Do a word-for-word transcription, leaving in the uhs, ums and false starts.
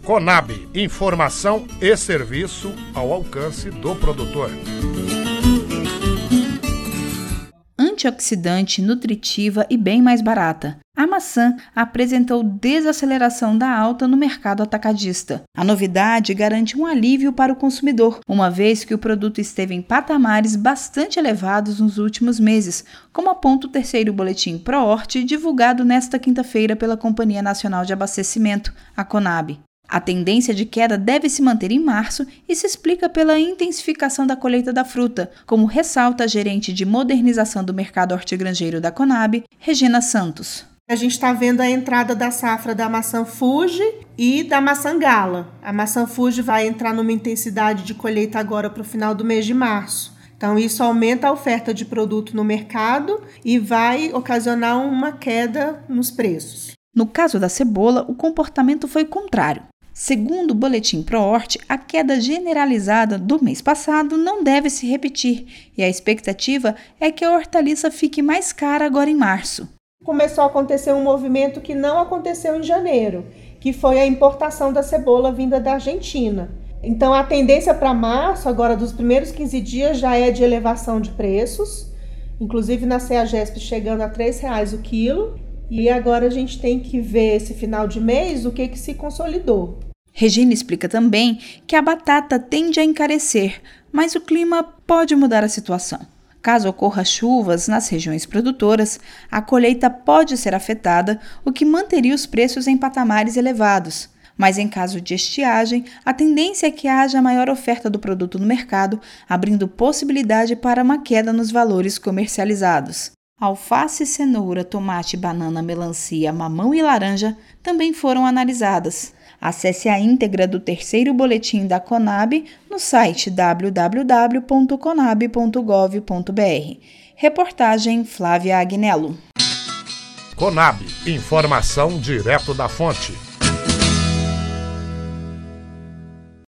Conab, informação e serviço ao alcance do produtor. Antioxidante, nutritiva e bem mais barata. A maçã apresentou desaceleração da alta no mercado atacadista. A novidade garante um alívio para o consumidor, uma vez que o produto esteve em patamares bastante elevados nos últimos meses, como aponta o terceiro boletim ProHort, divulgado nesta quinta-feira pela Companhia Nacional de Abastecimento, a Conab. A tendência de queda deve se manter em março e se explica pela intensificação da colheita da fruta, como ressalta a gerente de modernização do mercado hortigranjeiro da Conab, Regina Santos. A gente está vendo a entrada da safra da maçã Fuji e da maçã Gala. A maçã Fuji vai entrar numa intensidade de colheita agora para o final do mês de março. Então, isso aumenta a oferta de produto no mercado e vai ocasionar uma queda nos preços. No caso da cebola, o comportamento foi contrário. Segundo o boletim ProHort, a queda generalizada do mês passado não deve se repetir e a expectativa é que a hortaliça fique mais cara agora em março. Começou a acontecer um movimento que não aconteceu em janeiro, que foi a importação da cebola vinda da Argentina. Então, a tendência para março, agora dos primeiros quinze dias, já é de elevação de preços, inclusive na CEAGESP chegando a três reais o quilo. E agora a gente tem que ver esse final de mês o que, que se consolidou. Regina explica também que a batata tende a encarecer, mas o clima pode mudar a situação. Caso ocorra chuvas nas regiões produtoras, a colheita pode ser afetada, o que manteria os preços em patamares elevados. Mas em caso de estiagem, a tendência é que haja maior oferta do produto no mercado, abrindo possibilidade para uma queda nos valores comercializados. Alface, cenoura, tomate, banana, melancia, mamão e laranja também foram analisadas. Acesse a íntegra do terceiro boletim da Conab no site w w w ponto conab ponto gov ponto b r. Reportagem Flávia Agnello. Conab, informação direto da fonte.